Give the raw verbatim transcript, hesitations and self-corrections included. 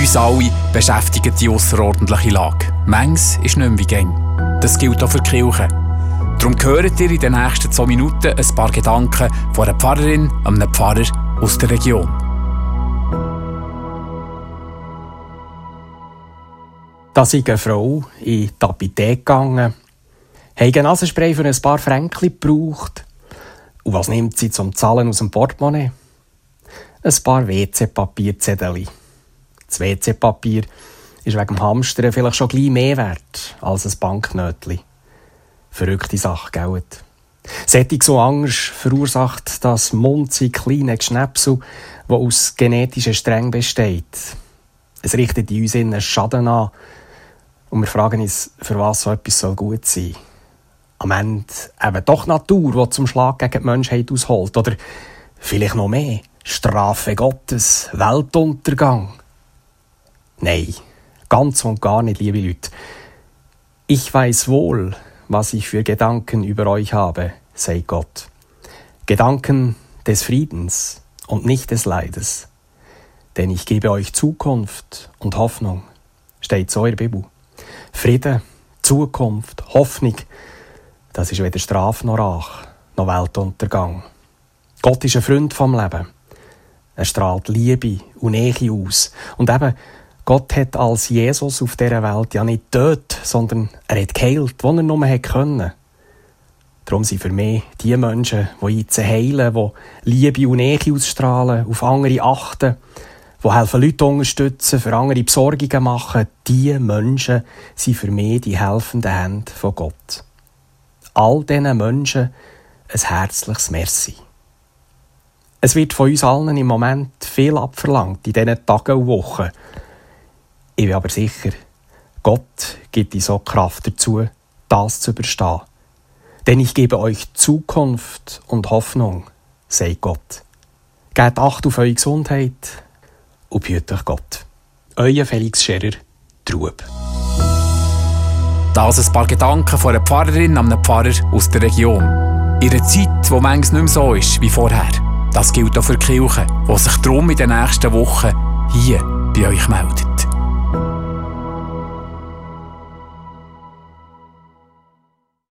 Uns alle beschäftigt die ausserordentliche Lage. Manches ist nicht mehr wie gäng. Das gilt auch für die Kirche. Darum hört ihr in den nächsten zwei Minuten ein paar Gedanken von einer Pfarrerin, einem Pfarrer aus der Region. Da ist eine Frau in die Apotheke gegangen, hat ein Nasenspray für ein paar Fränkli gebraucht. Und was nimmt sie zum Zahlen aus dem Portemonnaie? Ein paar W C-Papierzettel. Das W C-Papier ist wegen dem Hamstern vielleicht schon gleich mehr wert als ein Banknötchen. Verrückte Sache, gell? Sättig so Angst verursacht das munzige kleine Geschnäpsel, das aus genetischen Strängen besteht. Es richtet in uns einen Schaden an und wir fragen uns, für was so etwas soll gut sein. Am Ende eben doch die Natur, die zum Schlag gegen die Menschheit ausholt. Oder vielleicht noch mehr, Strafe Gottes, Weltuntergang. Nein, ganz und gar nicht, liebe Leute. Ich weiß wohl, was ich für Gedanken über euch habe, sagt Gott. Gedanken des Friedens und nicht des Leides. Denn ich gebe euch Zukunft und Hoffnung. Steht so in der Bibel. Frieden, Zukunft, Hoffnung, das ist weder Strafe noch Rache, noch Weltuntergang. Gott ist ein Freund vom Leben. Er strahlt Liebe und Nähe aus. Und eben, Gott hat als Jesus auf dieser Welt ja nicht getötet, sondern er hat geheilt, wo er nur konnte. Darum sind für mich die Menschen, die jetzt heilen, die Liebe und Nähe ausstrahlen, auf andere achten, die helfen, Leute unterstützen, für andere Besorgungen machen, diese Menschen sind für mich die helfenden Hände von Gott. All diesen Menschen ein herzliches Merci. Es wird von uns allen im Moment viel abverlangt in diesen Tagen und Wochen. Ich bin aber sicher, Gott gibt uns auch Kraft dazu, das zu überstehen. Denn ich gebe euch Zukunft und Hoffnung, sagt Gott. Gebt Acht auf eure Gesundheit und behütet euch Gott. Euer Felix Scherer, Trub. Das ein paar Gedanken von einer Pfarrerin an einem Pfarrer aus der Region. In einer Zeit, wo manches nicht mehr so ist wie vorher. Das gilt auch für die Kirche, die sich darum in den nächsten Wochen hier bei euch meldet.